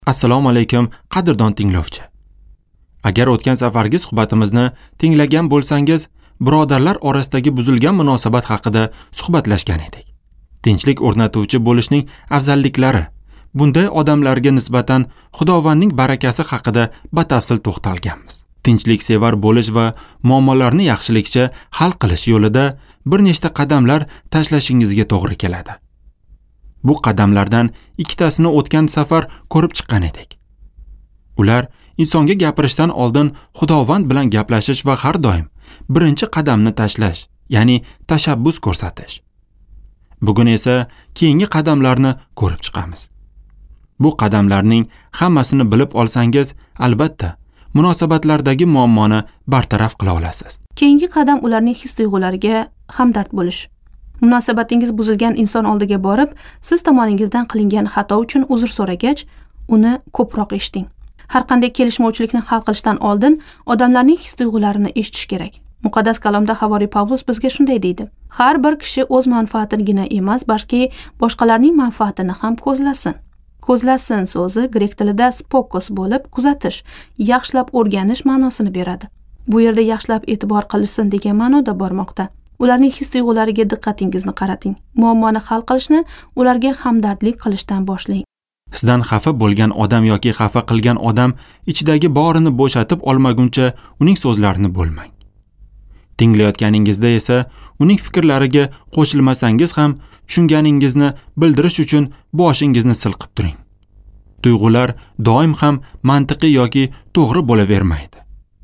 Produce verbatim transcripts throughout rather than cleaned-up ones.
Assalomu alaykum, qadrdon tinglovchi. Agar o'tgan safargi suhbatimizni tinglagan bo'lsangiz, birodarlar orasidagi buzilgan munosabat haqida suhbatlashgan edik. Tinchlik o'rnatuvchi bo'lishning afzalliklari, bunday odamlarga nisbatan Xudovandning barakasi haqida batafsil to'xtalganmiz. Tinchlik sevar bo'lish va muammolarni yaxshilikcha hal qilish yo'lida bir nechta qadamlar tashlashingizga to'g'ri keladi. Bu qadamlardan ikkitasini o'tgan safar ko'rib chiqqan edik. Ular insonga gapirishdan oldin Xudovand bilan gaplashish va har doim birinchi qadamni tashlash, ya'ni tashabbus ko'rsatish. Bugun esa keyingi qadamlarni ko'rib chiqamiz. Bu qadamlarning hammasini bilib olsangiz, albatta, munosabatlardagi muammoni bartaraf qila olasiz. Keyingi qadam ularning his-tuyg'ulariga hamdard bo'lish. Munosabatingiz buzilgan inson oldiga borib, siz tomoningizdan qilingan xato uchun uzr so'ragach, uni ko'proq eshiting. Har qanday kelishmovchilikni hal qilishdan oldin odamlarning his-tuyg'ularini eshitish kerak. Muqaddas kalomda Havoriy Pavlus bizga shunday deydi: har bir kishi o'z manfaatigina emas, balki boshqalarning manfaatini ham ko'zlasin. Ko'zlasin so'zi grek tilida spokos bo'lib, kuzatish, yaxshilab o'rganish ma'nosini beradi. Bu yerda yaxshilab e'tibor qilsin degan ma'noda bormoqda. Ularning his-tuyg'ulariga diqqatingizni qarating. Muammoni hal qilishni ularga hamdardlik qilishdan boshlang. Sizdan xafa bo'lgan odam yoki xafa qilgan odam ichidagi borini bo'shatib olmaguncha uning so'zlarini bo'lmang. Tinglayotganingizda esa uning fikrlariga qo'shilmasangiz ham tushunganingizni bildirish uchun boshingizni silqib turing. Tuyg'ular doim ham mantiqiy yoki to'g'ri bo'lavermaydi.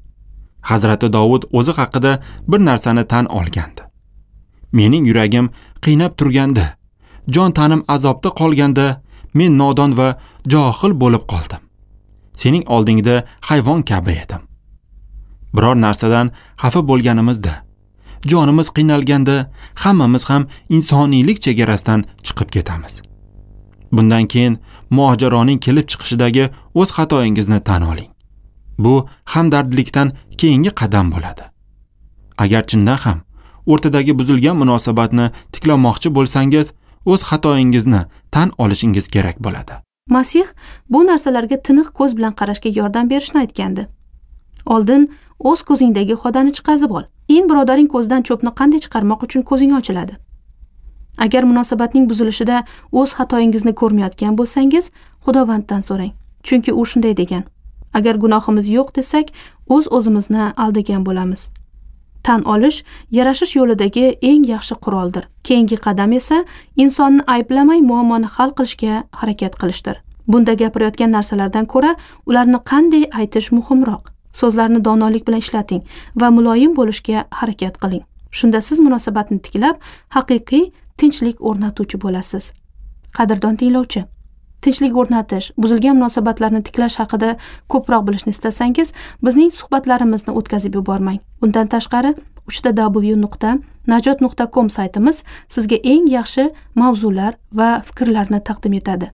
Hazrati Davud o'zi haqida bir narsani tan olgandi. Mening yuragim qiynab turganda, jon tanim azobda qolganda, men nodon va johil bo'lib qoldim. Sening oldingda hayvon kabi edim. Biror narsadan xafa bo'lganimizda, jonimiz qiynalganda, hammamiz ham insoniylik chegarasidan chiqib ketamiz. Bundan keyin mojaroning kelib chiqishidagi o'z xatoingizni tan oling. Bu hamdardlikdan keyingi qadam bo'ladi. Agar chindan ham o'rtadagi buzilgan munosabatni tiklamoqchi bo'lsangiz, o'z xatoingizni tan olishingiz kerak bo'ladi. Masih bu narsalarga tiniq ko'z bilan qarashga yordam berishni aytgandi. Oldin o'z ko'zingdagi xodani chiqazib ol. Keyin birodaring ko'zdan cho'pni qanday chiqarmoq uchun ko'zing ochiladi. Agar munosabatning buzilishida o'z xatoingizni ko'rmayotgan bo'lsangiz, Xudovanddan so'rang. Chunki u shunday degan: agar gunohimiz yo'q desak, o'z-o'zimizni aldagan bo'lamiz. Tan olish yarashish yo'lidagi eng yaxshi quroldir. Keyingi qadam esa insonni ayblamay muammoni hal qilishga harakat qilishdir. Bunda gapirayotgan narsalardan ko'ra ularni qanday aytish muhimroq. So'zlarni donolik bilan ishlating va muloyim bo'lishga harakat qiling. Shunda siz munosabatni tiklab, haqiqiy tinchlik o'rnatuvchi bo'lasiz. Qadrdon tinglovchi, tinchlik o'rnatish, buzilgan munosabatlarni tiklash haqida ko'proq bilishni istasangiz, bizning suhbatlarimizni o'tkazib yubormang. Undan tashqari, uch ta w nuqta najot nuqta com saytimiz sizga eng yaxshi mavzular va fikrlarni taqdim etadi.